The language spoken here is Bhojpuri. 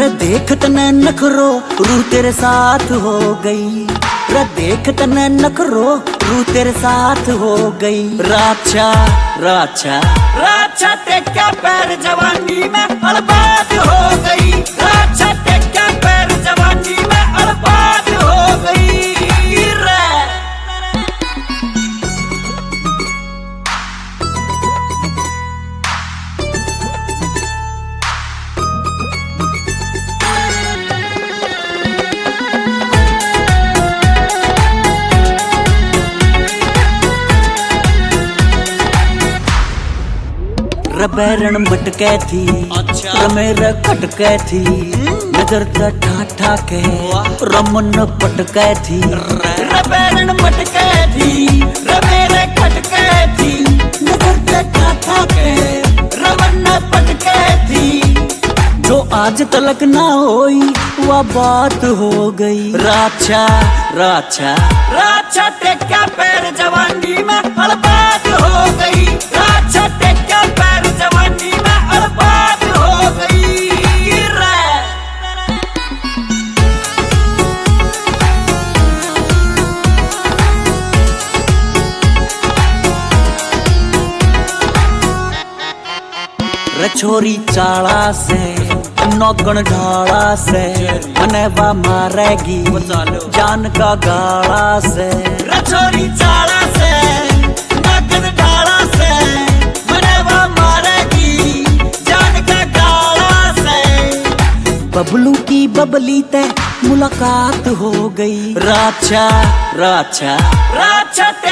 रे देख तने नखरो रूह तेरे साथ हो गई। रे देख तने नखरो रूह तेरे साथ हो गई। राछा राछा राछा टेक्या पैर जवानी में बर्बाद हो गई। राछा टेक्या पैर जवानी में बर्बाद हो गई। रबैरण मटके थी, अच्छा मेरा खटके थी। नजर ठाठा के रमन पटके थी। रबैरण मटके थी, मेरे खटके थी। नजर ठाठा के रमन पटके थी। जो आज तलक ना होई वह बात हो गई। राछा राछा राछा टेक्या पैर जवानी में बर्बाद हो गई। राछा टेक्या पैर जवानी में बर्बाद हो गई। रछोरी चाड़ा से नौकण ढाला से मनेवा मारेगी जान का गाड़ा से। रछोरी चाड़ा से नौकण ढाला से मनेवा मारेगी जान का गाड़ा से। बबलू की बबली ते मुलाकात हो गई। राछा राछा राछा